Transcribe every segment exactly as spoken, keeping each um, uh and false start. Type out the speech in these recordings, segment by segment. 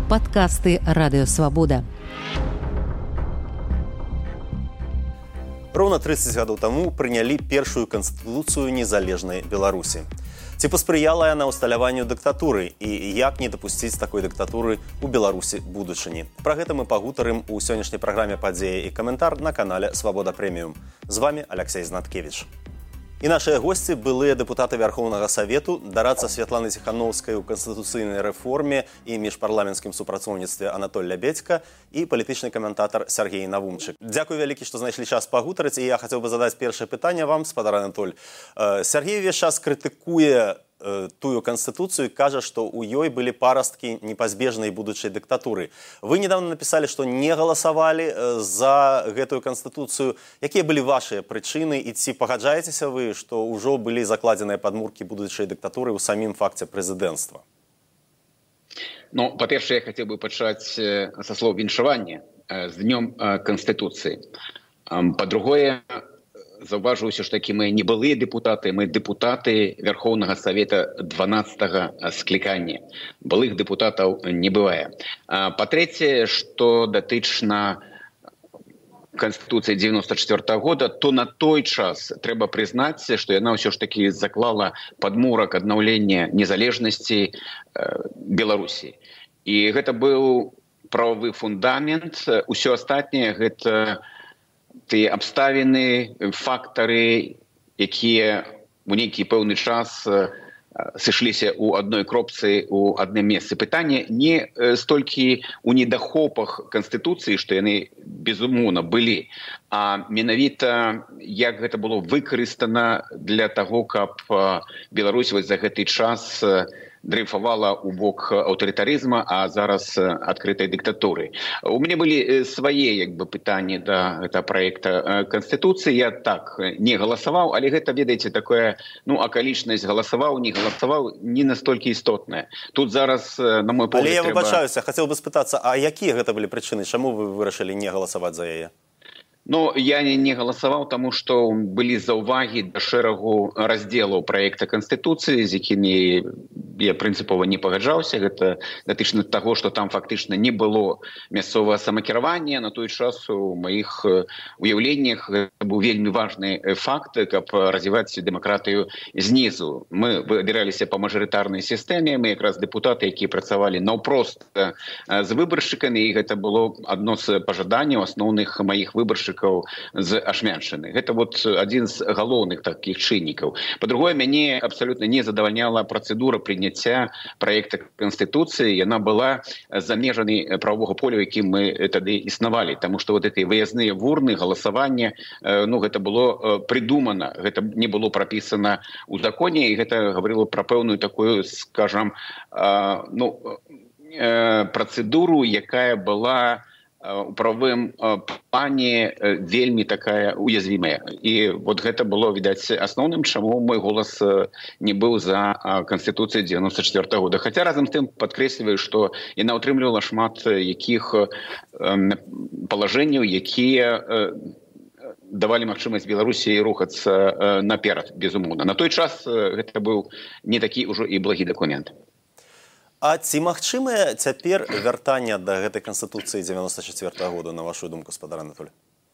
Падкасты Радыёвабода. Роўна трыццаць гадоў таму прынялі першую канстытуцыю незалежнай Беларусі. Ці паспрыяла яна ўсталяванню дыктатуры і як не дапусціць такой дыктатуры ў Беларусі будучыні. Пра гэта мы пагутарым у сённяшняй праграме «Падзеі» і каментар на канале «Свабода Прэміум». З вами Алексей Знаткевич. І нашыя госці былыя дэпутаты Вярхоўнага Савету, дарадца Святланы Ціхановскай у канстытуцыйнай рэформе і міжпарламенцкім супрацоўніцтве Анатоль Лябедзька і палітычны каментатар Сергей Навумчык. Дзякуй вялікі, што знайшлі час пагутарыць, і я хацеў бы задаць першае пытанне вам, спадар Анатоль. Сергей увесь час крытыкуе тую канстытуцыю, кажа, што ў ёй былі парасткі непазбежнай будучай дыктатуры. Вы недавно напісалі, што не галасавалі за гэтую канстытуцыю. Якія былі вашыя прычыны і ці пагаджаецеся вы, што ўжо былі закладзеныя падмуркі будучай дыктатуры ў самім факце прэзідэнцтва? Ну, па-першае, я хацеў бы пачаць са слоў віншавання з днём Канстытуцыі. Па-другое, заўважыў ўсё ж такі мы не былыя дэпутаты, мы дэпутаты Вярхоўнага Савета дванаццатага склікання. Былых дэпутатаў не бывае. Па-трэцяе, што датычна Канстытуцыі дзевяноста чацвёртага года, то на той час трэба прызнаць, што яна ўсё ж такі заклала падмурак аднаўлення незалежнасці Беларусі. І гэта быў прававы фундамент. Усё астатняе гэта тыя абставіны, фактары, якія ў нейкі пэўны час сышліся ў адной кропцы ў адным месцы. Пытанне не столькі ў недахопах Канстытуцыі, што яны безумоўна былі, а менавіта як гэта было выкарыстана для таго, каб Беларусь вось за гэты час дрейфавала ў бок аўтарытарызма, а зараз адкрытай дыктатуры. У мяне былі свае як бы пытанні да гэтага праекта Канстытуцыі. Я так не галасаваў, але гэта, ведаеце, такое, ну, акалічнасць галасаваў, не галасаваў, не настолькі істотная. Тут зараз, на мой погляд, але я трэба... выбачаюся, хацеў бы спытацца, а якія гэта былі прычыны, чаму вы вырашылі не галасаваць за яе? Ну, я не галасаваў, таму што былі заўвагі да шэрагу раздзелаў праекта Канстытуцыі, з якімі я прынцыпова не пагаджаўся. Гэта датычна таго, што там фактычна не было мясцовага самакіравання. На той час у маіх уяўленнях гэта быў вельмі важны факт, каб развіваць дэмакратыю знізу. Мы выбіраліся па мажарытарнай сістэме, мы якраз дэпутаты, якія працавалі наўпрост з выбаршчыкамі, і гэта было адно з пажаданняў асноўных маіх выбаршчыкаў з Ашмяншчыны. Гэта вот адзін з галоўных такіх чыннікаў. Па-другое, мяне абсалютна не задавальняла працэдура прыняцця праекта Канстытуцыі. Яна была за межамі правовага поля, якім мы тады існавалі. Таму што вот гэтыя выязныя вурны, галасаванне, ну, гэта было прыдумана, гэта не было прапісана ў законе, і гэта гаварыла пра пэўную такую, скажам, ну, працэдуру, якая была у правовым плане вельмі такая уязвімая. І вот гэта было, відаць, асноўным, чаму мой голас не быў за Канстытуцыю дзевяноста чацвёртага года. Хаця разам з тым падкрэсліваю, што яна ўтрымлівала шмат якіх палажэнняў, якія давалі магчымасць Беларусі рухацца наперад, безумоўна. На той час гэта быў не такі ўжо і благі дакумент. А ці магчымае цяпер вяртанне да гэтай Канстытуцыі дзевяноста чацвёртага года, на вашу думку, спадар Анатоль?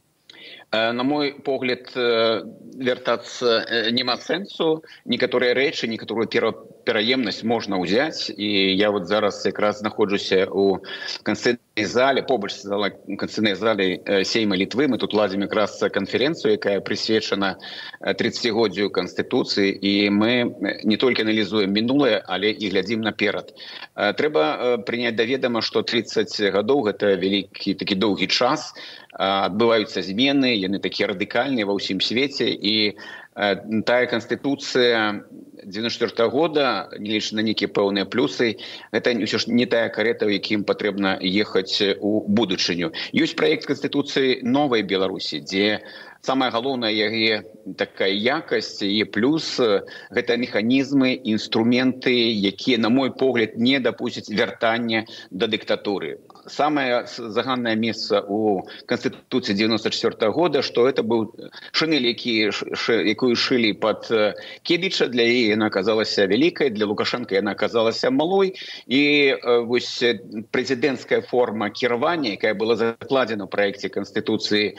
На мой погляд, вяртацца няма сэнсу. Некаторыя рэчы, некаторую пераемнасць можна ўзяць. І я вот зараз якраз знаходжуся ў канстытуцыйнай зале, побач з канстытуцыйнай зале Сейма Літвы. Мы тут ладзім якраз канферэнцыю, якая прысвечана трыццацігоддзю Канстытуцыі. І мы не толькі аналізуем мінулае, але і глядзім наперад. Трэба прыняць да ведама, што трыццаць гадоў – гэта вялікі такі доўгі час. Адбываюцца змены, яны такія радыкальныя ва ўсім свеце, і тая Канстытуцыя дзевяноста чацвёртага года, не лічы на нейкія пэўныя плюсы, гэта ўсё ж не тая карета, у якім патрэбна ехаць у будучыню. Ёсць праект Канстытуцыі новай Беларусі, дзе самае галоўнае яе такая якасць і плюс гэта механізмы, інструменты, якія, на мой погляд, не дапусцяць вяртання да дыктатуры. Самае заганнае месца ў Канстытуцыі дзевяноста чацвёртага года, што это быў шынель, якую шылі пад Кедыча для яе Беларусі яна аказалася вялікай, для Лукашенко яна аказалася малой, і вось прэзідэнцкая форма кіравання, якая была закладзена ў праекце Канстытуцыі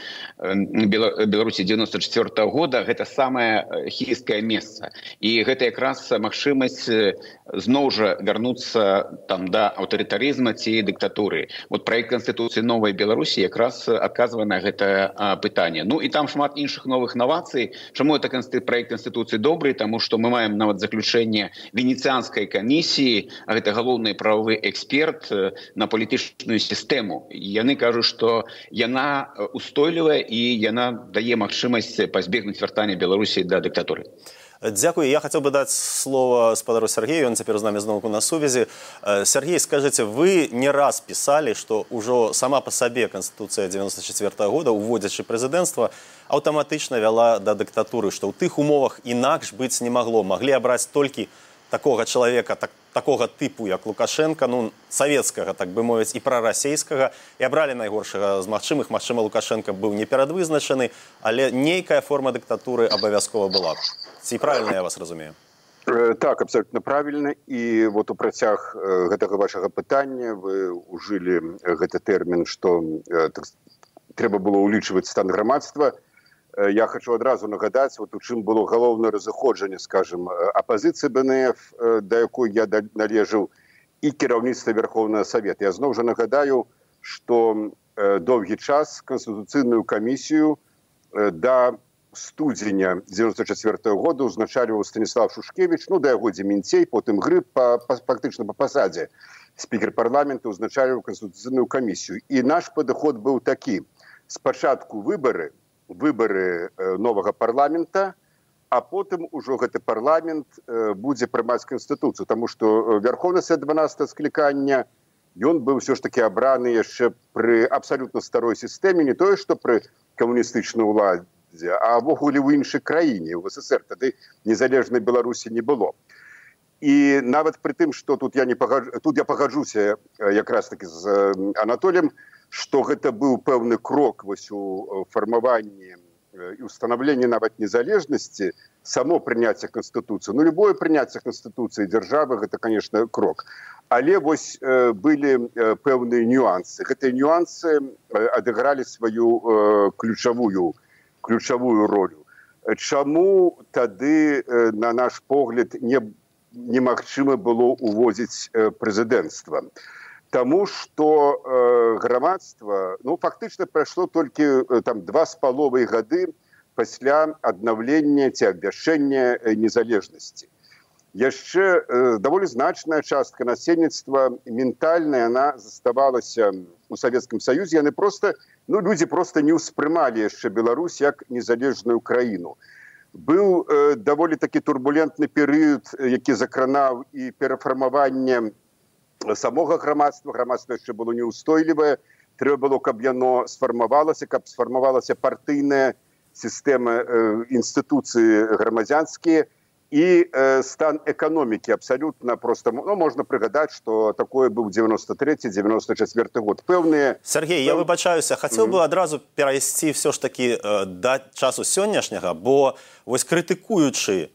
Беларусі девяносто четвёртого года, гэта самае хісткае месца. І гэта якраз магчымасць зноў жа вярнуцца там да аўтарытарызма ці дыктатуры. Вот праект Канстытуцыі новай Беларусі якраз адказвае на гэта пытанне. Ну і там шмат іншых новых новацый. Чаму это проект Конституции добрый? Тому что мы маем нават заключение Венецианской комиссии, а это галоўны правовы эксперт на палітычную сістэму. Яны кажуць, что яна устойлівая і яна дае магчымасць пазбегнуць вяртання Беларусі да дыктатуры. Дякую. Я хотел бы дать слово спадару Сергею, он теперь с нами знову на сувязі. Сергей, скажите, вы не раз писали, что уже сама по себе Конституция девяносто четвёртого года, уводячи президентство, автоматично вела до диктатуры, что у тых умовах инакш быть не могло. Могли обрать только такого человека, так, такого типу, як Лукашенко, ну, советского, так бы мовить, и проросійского, и обрали найгоршего з магчымых. Магчыма, Лукашенко был не перадвызначаны, але нейкая форма диктатуры обовязково была. Ці правильно я вас разумею? Так, абсолютно правильно. І вот у працяг гэтага вашага пытання вы ужылі гэты тэрмін, што так, трэба было ўлічваць стан грамадства. Я хочу адразу нагадаць, вот у чым было галоўнае разыходжанне, скажем, апазіцыі бэ эн эф, да якой я належаў, і кіраўніцтва Верховнага Савета. Я зноў жа нагадаю, што доўгі час Канстытуцыйную камісію да студзеня девяносто четвёртого года узначальваў Станіслав Шушкевич, ну, да яго Дементей, потым Грыб, па, па, фактычна па пасадзе спікер парламента узначальваў Канстытуцыйную камісію. І наш падыход быў такі. Спачатку выбары, выбары э, новага парламента, а потым ужо гэты парламент э, будзе прымаць Канстытуцыю, таму што Верховны Савет дванадцатого склікання, ён быў ўсё ж такі абраны яшчэ пры абсалютна старой сістэме, не тое, што пры камуністычнай уладзе, а ввогуле ў іншай краіне, у СССР, тады незалежнай Беларусі не было. І нават пры тым, што тут я не пагад... тут я пагаджуся якраз таки з Анатоліем, што гэта быў пэўны крок вось у фармаванні і устанаўленні нават незалежнасці, само прыняцце Канстытуцыі. Ну, любое прыняцце Канстытуцыі дзяржавы, гэта, конечно, крок. Але вось э, былі э, пэўныя нюансы. Гэтыя нюансы э, адыгралі сваю э, ключавую ключавую ролю. Чаму тады, на наш погляд, не, немагчыма было увозіць прэзідэнцтва? Таму, што э, грамадства, ну, фактычна прайшло толькі там два з паловай гады пасля аднаўлення ці абвяшчэння незалежнасці. Яшчэ э, даволі значная частка насельніцтва ментальная, она заставалася у Савецкім Саюзе, яны просто, ну, людзі просто не ўспрымалі яшчэ Беларусь як незалежную краіну. Быў э, даволі такі турбулентны перыяд, які закранаў і перафармаванне самога грамадства. Грамадства яшчэ было неўстойлівае. Трэба было, каб яно сфармавалася, каб сфармавалася партыйная сістэма, э, інстытуцыі грамадзянскія, і э, стан эканомікі абсалютна просто, ну, можна прыгадаць, што такое быў девяносто третий девяносто четвёртый год. Пэўныя... Сергей, я выбачаюся, хацеў бы адразу перайсці все ж таки э, да часу сённяшняга, бо вось крытыкуючы,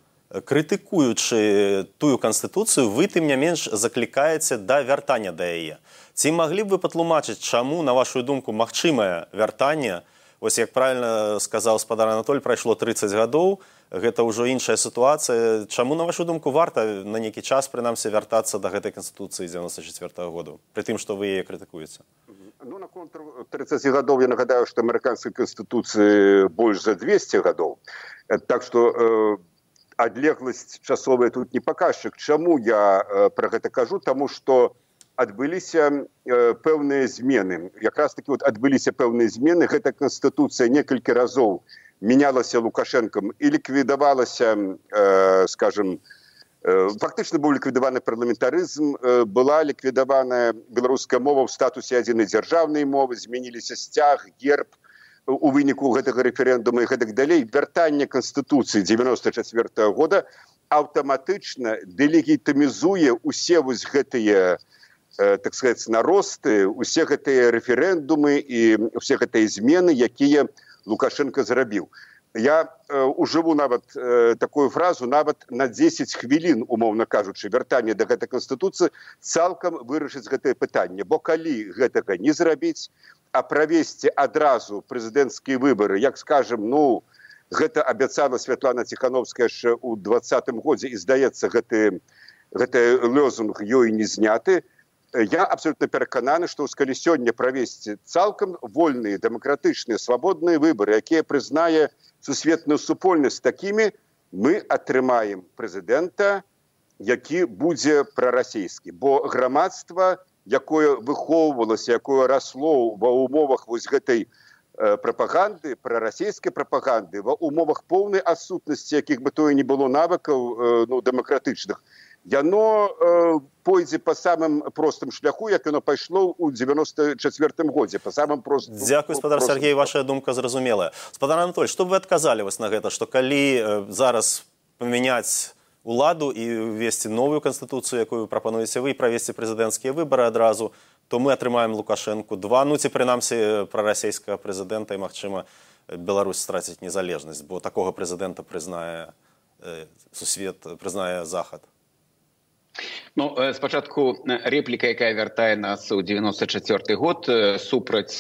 крытыкуючы тую Канстытуцыю, вы, тым не менш, заклікаеце да вяртання да яе. Ці маглі б вы патлумачыць, чаму, на вашу думку, магчымае вяртанне? Вось, як правильно сказаў спадар Анатоль, прайшло тридцать гадоў, гэта ўжо іншая сітуацыя. Чаму, на вашу думку, варта на нейкі час, прынамсі, вяртацца да гэтай Канстытуцыі девяносто четвёртого года, пры тым, што вы яе крытыкуеце? Ну, на контр тридцать гадоў я нагадаю, што амерыканскай Канстытуцыі больш за двести гадоў. Так што э, адлегласць часовая тут не паказчык. Чаму я э, пра гэта кажу? Таму што адбыліся э, пэўныя змены. Якраз такі вот адбыліся пэўныя змены. Гэта Канстытуцыя некалькі разоў менялася Лукашенком і ліквідавалася, э, скажем, э, фактычна быў ліквідаваны парламентарызм, э, была ліквідаваная беларуская мова ў статусе адзінай дзяржаўнай мовы, змяніліся сцяг, герб у выніку гэтага рэферэндума і гэтак далей. Вяртанне Канстытуцыі девяносто четвёртого года аўтаматычна дэлегітымізуе усе вось гэтыя, э, так сказать, наросты, усе гэтыя рэферэндумы і усе гэтыя змены, якія Лукашенко зрабіў. Я э, ужыву нават э, такую фразу, нават на дзесяць хвілін, умоўна кажучы, вяртанне да гэтай канстытуцыі цалкам вырашыць гэтае пытанне. Бо калі гэтага не зрабіць, а правесці адразу прэзідэнцкія выбары, як скажем, ну, гэта абяцала Святлана Ціхановская яшчэ ў двадцатым годзе, і здаецца, гэты, гэты лозунг ёй не зняты. Я абсолютно перакананы, што калі сёння правесці цалкам вольныя, дэмакратычныя, свабодныя выбары, якія прызнае сусветную супольнасць, такімі мы атрымаем прэзідэнта, які будзе прарасійскі. Бо грамадства, якое выхоўвалася, якое расло ва ўмовах вось гэтай э, прапаганды, прарасійскай прапаганды, ва ўмовах поўнай адсутнасці, якіх бы тое не было навыкаў э, ну, дэмакратычных, яно э, пойдзе па самым простым шляху, як яно пайшло ў дзевяносто чацвёртым годзе, па самым простым. Дзякуй, спадар Сергей, ваша думка зразумелая. Спадар Анатоль, што б вы адказалі вас на гэта, што калі э, зараз памяняць уладу і ввесці новую канстытуцыю, якую прапануеце вы, і правесці прэзідэнцкія выбары адразу, то мы атрымаем Лукашэнку два, ну ці прынамсі прарасійскага прэзідэнта, і, магчыма, Беларусь страціць незалежнасць, бо такога прэзідэнта прызнае э, сусвет, прызнае Захад. Ну, спачатку рэпліка, якая вяртае нас у девяносто чацвёрты год супраць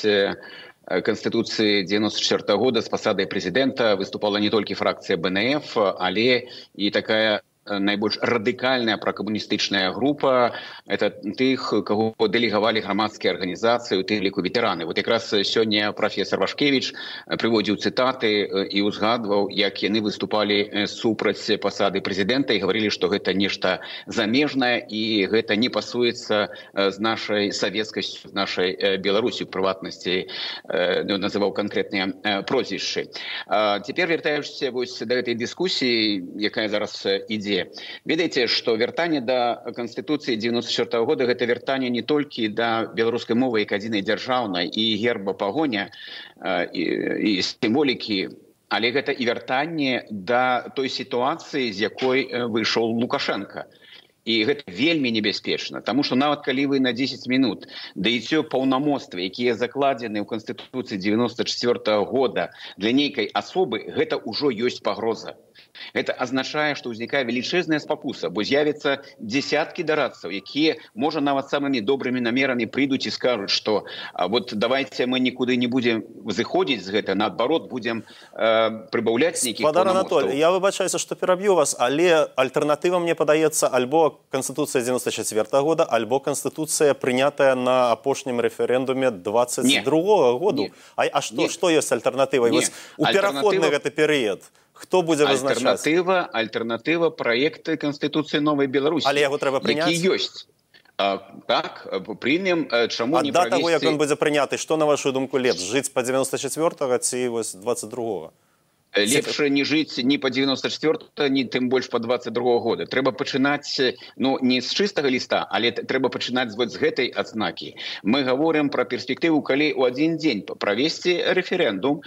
Конституции девяносто четвёртого года с посадой президента выступала не только фракция Бэ Эн Эф, але и такая найбольш радыкальная пракамуністычная група, это тых, кого дэлегавалі грамадскія арганізацыі, у тым ліку ветэраны. Вот якраз сёння профессор Вашкевич прыводзіў цытаты і ўзгадваў, як яны выступалі супраць пасады прэзідэнта і гаварылі, што гэта нешта замежнае і гэта не пасуецца з нашай савецкасцю, з нашай Беларусі, у прыватнасці называў канкрэтныя прозвішчы. Цяпер вяртаючыся вось да гэтай дыскусіі, якая зараз ідзе. Ведаеце, што вяртанне да Канстытуцыі девяносто четвёртого года гэта вяртанне не толькі да беларускай мовы як адзінай дзяржаўнай і герба пагоня і, і сімволікі, але гэта і вяртанне да той сітуацыі, з якой выйшоў Лукашенко. І гэта вельмі небяспечна, таму што нават калі вы на дзесяць мінут даеце паўнамоцтвы, якія закладзены ў Канстытуцыі девяносто четвёртого года для нейкай асобы, гэта ўжо ёсць пагроза. Это азначае, што ўзнікае велічэзная спакуса, бо з'явяцца дзесяткі дарадцаў, якія, можа, нават самымі добрымі намерамі прыйдуць і скажуць, што вот давайте мы нікуды не будзем зыходзіць з гэта, наадварот, будзем э, прыбаўляць нейкіх паўнамоцтваў. Спадар Анатоль, я выбачаюся, што пераб'ю вас, але альтэрнатыва, мне падаецца, альбо Конституция девяносто четвёртого года, альбо Конституция, прынятая на апошнім рэферэндуме двадцать другого года. А, а што, што ёсць альтэрнатывай? Вось у пераходны гэты перыяд. Хто будзе вызначаць? Альтэрнатыва, альтэрнатыва праекты Конституцыі Новай Беларусі. Але яго трэба прыняць? Які ёсць. А, так, прымем, чаму а не да правесці... таго, як ён будзе прыняты, што, на вашу думку, лепш? Жыць па девяносто четвёртого ці вось двадцать другого? Лепш не жыць ні па девяносто четвёртого, ні тым больш па двадцать другого года. Трэба пачынаць, ну, не з чыстага ліста, але трэба пачынаць з гэтай адзнакі. Мы гаворым пра перспектыву, калі ў адзін дзень правесці рэферэндум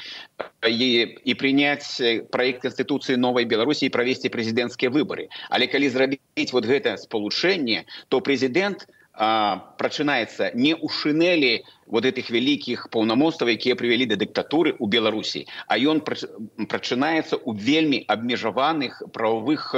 і, і прыняць праект Канстытуцыі Новай Беларусі і правесці прэзідэнцкія выбары. Але калі зрабіць вот гэта спалучэнне, то прэзідэнт а, прачынаецца не ў шынелі вот этих великих паўнамоцтваў, якія прывялі да дыктатуры ў Беларусі, а ён прачынаецца ў вельмі абмежаваных правовых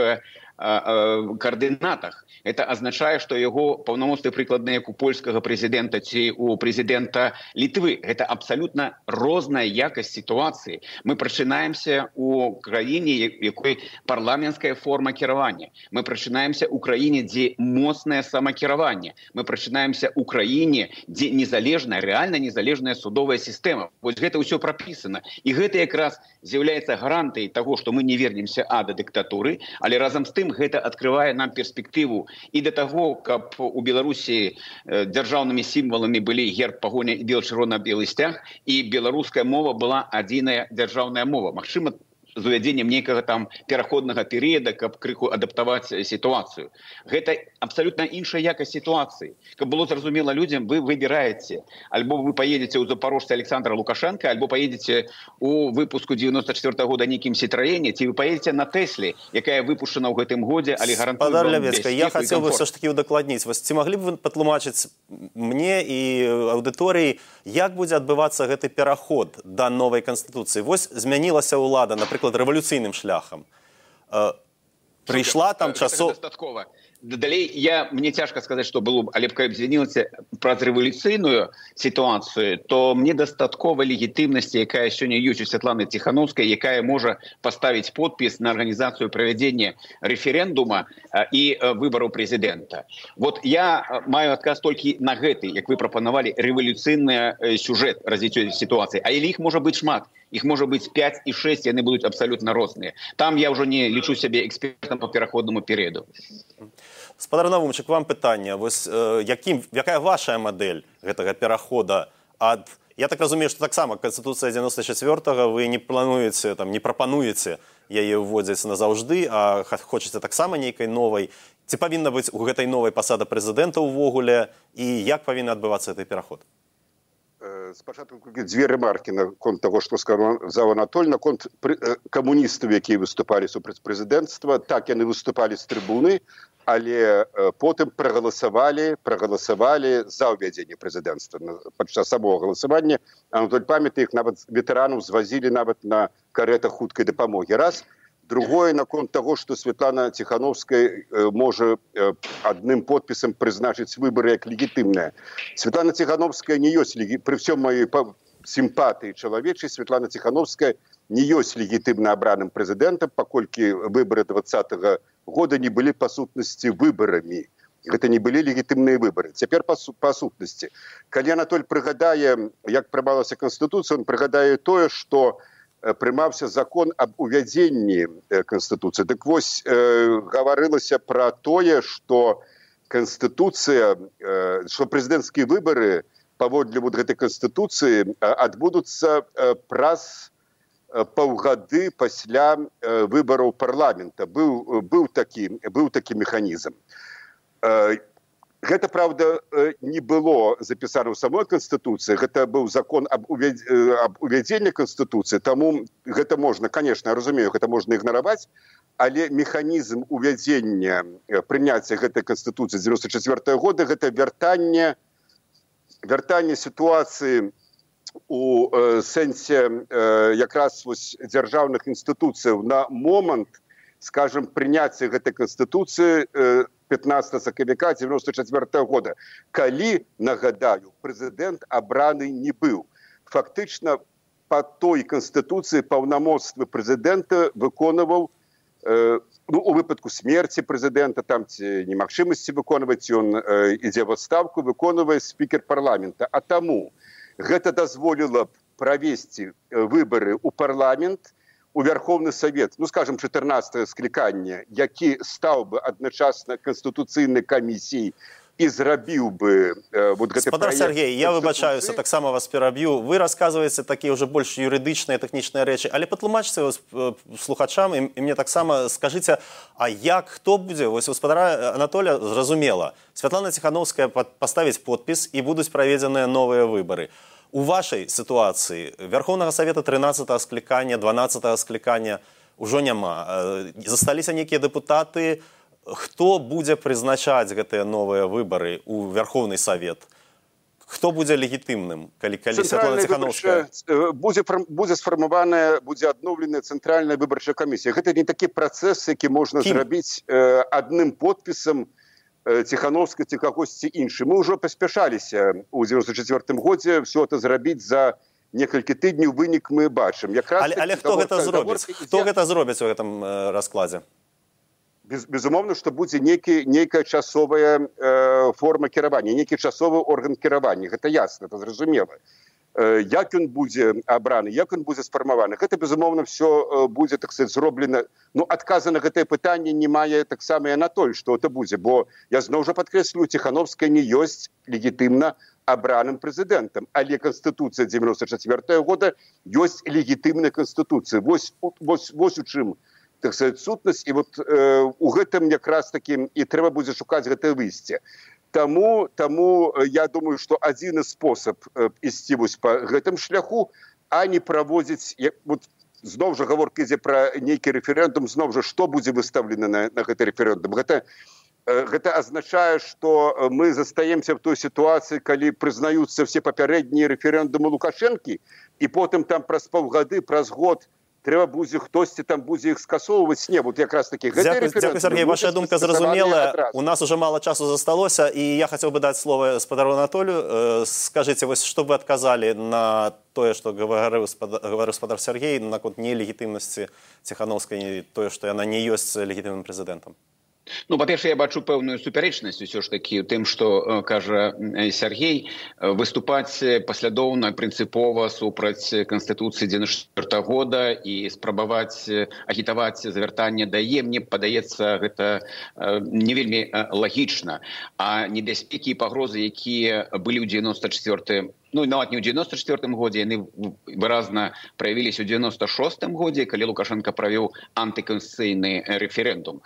координатах. Это означает, что его полномочия прикладные, как у польского президента ці у президента Литвы. Это абсолютно разная якость ситуации. Мы прочинаемся у краине, якой парламентская форма кіравання. Мы прочинаемся у краине, где моцное самокіраванне. Мы прочинаемся у краине, где незалежная, реально незалежная судовая система. Вот это все прописано. И это как раз является гарантией того, что мы не вернемся а до диктатуры, але разом с тем гэта открывае нам перспектыву і да таго, каб у Беларусі дзяржаўнымі сімваламі былі герб, пагоня і бел-чырвона-белы сцяг, і беларуская мова была адзіная дзяржаўная мова. Магчыма, з увядзеннем нейкага там пераходнага перыяда, каб крыху адаптаваць сітуацыю. Гэта абсалютна іншая якасць сітуацыі. Каб было зразумела людзям, вы выбіраеце. Альбо вы поедете ў запорожца Александра Лукашенко, альбо поедете у выпуску девяносто четвёртого года нейкім Сітраене, ці вы поедете на Тэсле, якая выпушчана ў гэтым годзе, але гарантуе вам бяспеку. Я хацеў бы все ж таки удакладніць вас. Ці маглі б вы патлумачыць мне і аўдыторыі, як будзе адбывацца гэты пераход да новай канстытуцыі. Вось змянілася ўлада, напрыклад, рэвалюцыйным шляхам. Прыйшла там часов... Далей я мне цяжка сказаць, што было б, але б калі б звінілася праз рэвалюцыйную сітуацыю, то мне дастаткова легітымнасці, якая сёння ёсць у Святланы Ціхановскай, якая можа паставіць подпіс на арганізацыю правядзення рэферэндума і выбараў прэзідэнта. Вот я маю адказ толькі на гэты, як вы прапанавалі, рэвалюцыйны сюжэт развіцця сітуацыі. А іх можа быць шмат. Іх можа быць пяць і шэсць, яны будуць абсалютна розныя. Там я ўжо не лічу сябе экспертам па пераходнаму перыяду. Спадар Навумчык, вам пытанне. Вось, э, якім, якая ваша мадэль гэтага перахода ад... Я так разумею, што таксама Канстытуцыя дзевяносто четвёртага вы не плануеце, там, не прапануеце яе ўводзіць назаўжды, а хочаце таксама нейкай новай. Ці павінна быць у гэтай новай пасада прэзідэнта ўвогуле, і як павінен адбывацца гэты пераход? Спачатку дзве рэмаркі на конт таго, што сказаў Анатоль, на конт камуністаў, якія выступалі супраць прэзідэнцтва. Так, яны выступалі з трыбуны, але потым прагаласавалі, прагаласавалі за ўвядзенне прэзідэнцтва. Падчас самого галасавання, Анатоль памятае, іх нават ветэранаў звазілі нават на карэтах хуткай дапамогі. Раз. Другое, на конт таго, што Святлана Ціхановская можа адным подпісам прызначыць выбары як легітымныя. Святлана Ціхановская не ёсць, пры всём маёй сімпатыі чалавечай, Святлана Ціхановская не ёсць легітымна абраным прэзідэнтам, паколькі выбары двадцатага года не былі па сутнасці выбарамі. Гэта не былі легітымныя выбары. Цяпер па, па сутнасці. Калі Анатоль прыгадае, як прымалася Канстытуцыя, он прыгадае тое, што прымаўся закон аб увядзенні Канстытуцыі. Дык вось э, гаварылася пра тое, што Канстытуцыя, э, што прэзідэнцкія выбары паводле вот гэтай Канстытуцыі адбудуцца э, праз э, паўгады пасля э, выбараў парламента. Быў, быў, такі, быў такі механізм. Э, Гэта, правда, не было запісана ў самой Канстытуцыі. Гэта быў закон аб увядзенні Канстытуцыі. Таму гэта можна, конечно, я разумею, гэта можна ігнараваць, але механізм увядзення прыняцця гэтай Канстытуцыі дзевяносто четвёртага года гэта вяртанне, вяртанне сітуацыі у э, сэнсе э, якраз вось дзяржаўных інстытуцыяў на момант, скажем, прыняцця гэтай Канстытуцыі э, пятнадцатага сакавіка дзевяносто четвёртага года, калі, нагадаю, прэзідэнт абраны не быў. Фактычна, па той Канстытуцыі паўнамоцтвы прэзідэнта выконваў, э, ну, у выпадку смерці прэзідэнта, там ці немагчымасці выконваць, ён э, ідзе в адстаўку, выконвае спікер парламента. А таму гэта дазволіла правесці выбары ў парламент, у Верховны Савет, ну, скажем, чатырнаццатае скліканне, які стаў бы адначасна Канстытуцыйнай камісіяй і зрабіў бы э, вот гэты Спадар Сергей, я выбачаюся, таксама вас пераб'ю. Вы расказваеце такія ўжо больш юрыдычныя, тэхнічныя рэчы, але патлумачце слухачам і, і мне таксама скажыце, а як, хто будзе? Вось у спадара Анатоля зразумела. Святлана Ціхановская паставіць подпіс і будуць праведзеныя новыя выбары. У вашай сітуацыі Верховнага Савета трынаццатага склікання, дванаццатага склікання ўжо няма. Засталіся нейкія дэпутаты. Хто будзе прызначаць гэтыя новыя выбары ў Верховны Савет? Хто будзе легітымным, калі, калі Святлана Ціхановская? Будзе, будзе сфармаваная, будзе адноўленая цэнтральная выбарчая камісія. Гэта не такі працэс, які можна Кім? зрабіць э, адным подпісам Ціхановскай ці кагосьці іншы. Мы ўжо паспяшаліся ў дзевяносто четвёртым годзе все это зрабіць за некалькі тыдняў, вынік мы бачым. Якраз але але хто гэта зробіць? Хто гэта зробіць у гэтым э, раскладзе? Без, безумоўна, што будзе нейкі, нейкая часовая э, форма кіравання, нейкі часовы орган кіравання. Гэта ясна, это зразумела. Э, як ён будзе абраны, як ён будзе сфармаваны. Гэта, безумоўна, все э, будзе, так сказать, зроблена. Ну, адказа на гэтае пытанне не мае таксама і Анатоль, што это будзе, бо я зноў жа падкрэслю, Ціхановская не ёсць легітымна абраным прэзідэнтам, але Канстытуцыя дзевяносто четвёртага года ёсць легітымная Канстытуцыя. Вось, вось, вось у чым, так сказать, сутнасць, і вот э, у гэтым якраз такі і трэба будзе шукаць гэтае выйсце. Таму, таму я думаю, што адзіны спосаб э, ісці вось па гэтым шляху, а не праводзіць, вот, зноў жа гаворка ідзе пра нейкі рэферэндум, зноў жа, што будзе выстаўлена на, на гэты рэферэндум. Гэта гэта азначае, што мы застаемся в той сітуацыі, калі прызнаюцца все папярэднія рэферэндумы Лукашэнкі, і потым там праз паўгады, праз год трэба будзе хтосьці там будзе іх скасоўваць. Не, вот якраз такі гэты рэферэндум. Дзякуй, Сергей, ваша думка зразумелая. У нас уже мало часу засталося, і я хацеў бы даць слово спадару Анатолію. Скажыце, вось што вы адказалі на тое, што гаварыў спадар Сергей наконт нелегітымнасці Ціхановскай, тое, што яна не ёсць легітымным прэзідэнтам? Ну, па-першае, я бачу пэўную супярэчнасць усё ж такі у тым, што кажа Сергей, выступаць паслядоўна, прынцыпова супраць Канстытуцыі дзевяносто четвёртого года і спрабаваць агітаваць за вяртанне да яе, мне падаецца, гэта не вельмі лагічна. А небяспекі і пагрозы, якія былі ў дзевяносто четвёртым, ну, нават не ў дзевяносто четвёртым годзе, яны выразна праявіліся ў дзевяносто шостым годзе, калі Лукашенко правёў антыканстытуцыйны рэферэндум.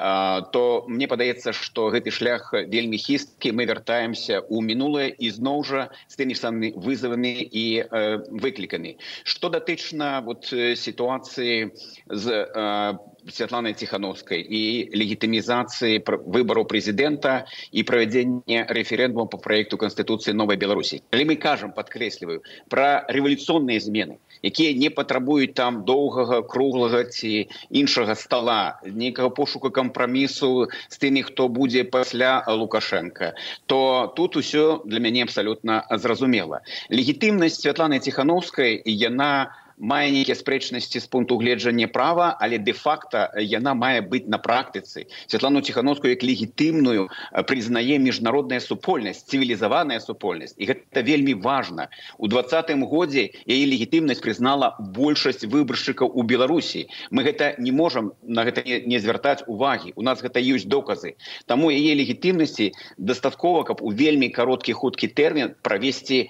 То мне падаецца, што гэты шлях вельмі хісткі, мы вяртаемся ў мінулае і зноў жа з тымі самымі вызовамі і э, выклікамі. Што датычна вот, сітуацыі з э, Святланай Ціхановскай і легітымізацыі выбараў прэзідэнта і правядзення рэферэндуму по праекту Канстытуцыі Новай Беларусі. Калі мы кажам, падкрэсліваю, пра рэвалюцыйныя змены, якія не патрабуюць там доўгага, круглага ці іншага стала, нейкага пошуку кампрамісу з тымі, хто будзе пасля Лукашенка, то тут усё для мяне абсалютна зразумела. Легітымнасць Святланы Ціхановскай, яна мае нейкія спрэчнасці з пункту гледжання права, але дэ-факта яна мае быць на практыцы. Святлану Ціхановскую як легітымную прызнае міжнародная супольнасць, цывілізаваная супольнасць. І гэта вельмі важна. У двадцатым годзе яе легітымнасць прызнала большасць выбаршчыкаў у Беларусі. Мы гэта не можам на гэта не, не звяртаць увагі. У нас гэта ёсць доказы. Таму яе легітымнасці дастаткова, каб у вельмі кароткі хуткі тэрмін правесці э,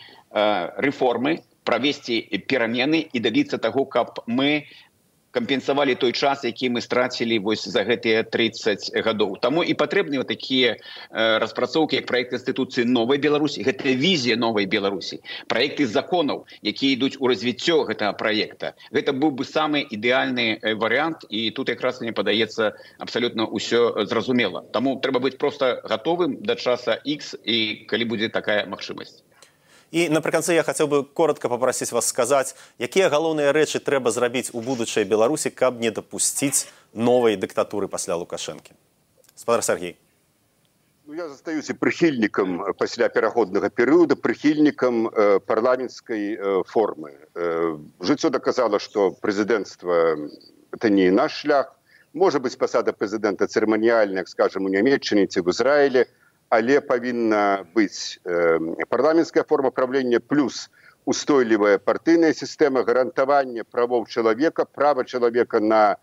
рэформы, правесці перамены і дабіцца таго, каб мы кампенсавалі той час, які мы страцілі вось за гэтыя трыццаць гадоў. Таму і патрэбныя такія э, распрацоўкі, як праект Канстытуцыі Новай Беларусі, гэта візія Новай Беларусі, праекты законаў, якія ідуць у развіццё гэтага праекта. Гэта быў бы самы ідэальны варыянт, і тут якраз мне падаецца абсалютна ўсё зразумела. Таму трэба быць проста гатовым да часа Х, і калі будзе такая магчымасць. І напрыканцы я хацеў бы коротка папрасіць вас сказаць, якія галоўныя рэчы трэба зрабіць у будучай Беларусі, каб не дапусціць новай дыктатуры пасля Лукашэнкі. Спадар Сергей. Ну, я застаюся прыхільнікам пасля пераходнага перыяда, прыхільнікам э, парламенцкай э, формы. Э, жыццё даказала, што прэзідэнцтва – это не наш шлях. Можа быць пасада прэзідэнта цырыманіяльная, як, скажам, у Нямецчыне ці в Ізраілі, але павінна быць э, парламенцкая форма правлення плюс устойлівая партыйная сістэма, гарантаванне правоў чалавека, права чалавека на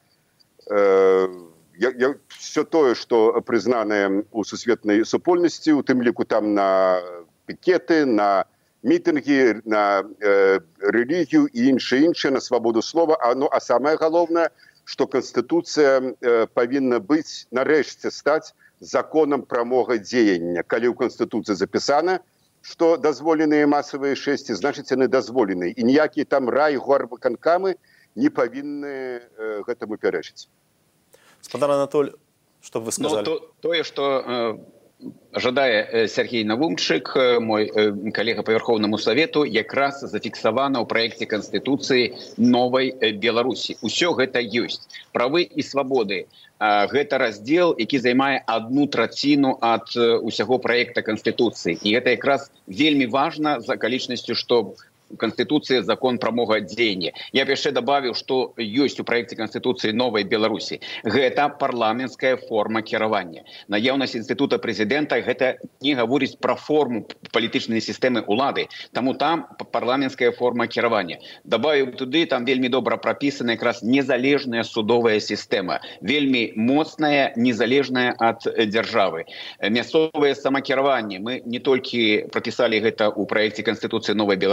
э, я, я, все тое, што прызнанае ў сусветнай супольнасці, у тым ліку там на пікеты, на мітынгі, на э, рэлігію і іншае-іншае, на свабоду слова. А, ну, а самае галоўнае, што Канстытуцыя э, павінна быць, нарэшце стаць законам прамога дзеяння. Калі ў Канстытуцыі запісана, што дазволеныя масавыя шэсці, значыць, яны дазволеныя. І ніякія там рай, горвыканкамы не павінны э, гэтаму пярэчыць. Спадар Анатоль, што б вы сказалі? Ну, то, тое, што э, жадае Сергей Навумчык, мой э, калега па Верховнаму Савету, якраз зафіксавана ў праекце Канстытуцыі Новай Беларусі. Усё гэта ёсць. Правы і свабоды. Гэта раздзел, які займае адну траціну ад усяго праекта Канстытуцыі. І гэта якраз вельмі важна за акалічнасцю, што Конституция, закон прамога дзеяння. Я б яшчэ дабавіў, што ёсць у праекце Канстытуцыі Новай Беларусі. Гэта парламенцкая форма кіравання. Наяўнасць інстытута прэзідэнта гэта не гаворыць пра форму палітычнай сістэмы ўлады. Таму там парламенцкая форма кіравання. Дабавіў туды, там вельмі добра прапісана якраз незалежная судовая сістэма. Вельмі моцная, незалежная ад дзяржавы. Мясцовае самакіраванне. Мы не толькі прапісалі гэта ў праекце Канстытуцыі Новай Беларусі, але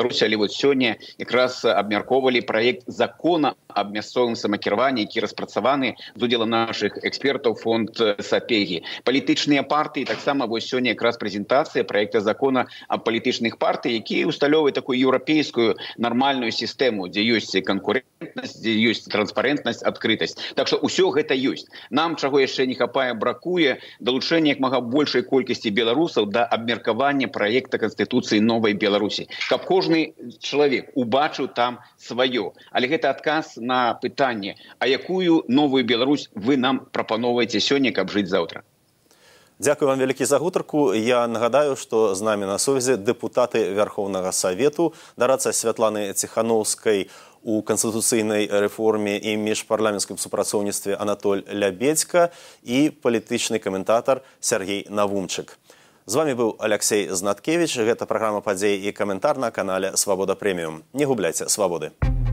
вот сёння якраз абмяркоўвалі праект закона аб мясцовым самакіраванні, які распрацаваны з удзелам нашых экспертаў фонд Сапегі. Палітычныя партыі таксама вось сёння якраз прэзентацыя праекта закона аб палітычных партый, які усталёўвае такую еўрапейскую нармальную сістэму, дзе ёсць канкурэнтнасць, дзе ёсць транспарэнтнасць, адкрытасць. Так што ўсё гэта ёсць. Нам чаго яшчэ не хапае, бракуе далучэння як мага большай колькасці беларусаў да абмеркавання праекта Канстытуцыі новай Беларусі. Каб кожны чалавек убачыў там сваё. Але гэта адказ на пытанне, а якую новую Беларусь вы нам прапаноўваеце сёння, каб жыць заўтра? Дзякую вам вялікі за гутарку. Я нагадаю, што з намі на сувязі дэпутаты Вярхоўнага Савету, дарадца Святланы Ціханаўскай у канстытуцыйнай рэформе і міжпарламенцкім супрацоўніцтве Анатоль Лябедзька і палітычны каментатар Сяргей Навумчык. З вами быў Аляксей Знаткевіч. Гэта праграма «Падзеі і каментар» на канале «Свабода Прэміум». Не губляйце свабоды.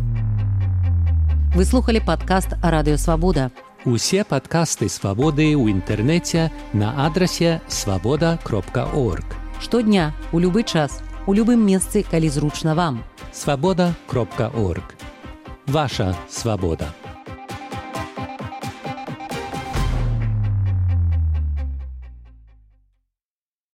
Вы слухали падкаст «Радыё Свабода». Усе падкасты «Свабоды» ў інтэрнэце на адрасе свабода кропка орг. Штодня, у любы час, у любым месцы, калі зручна вам. свабода кропка орг. Ваша свабода.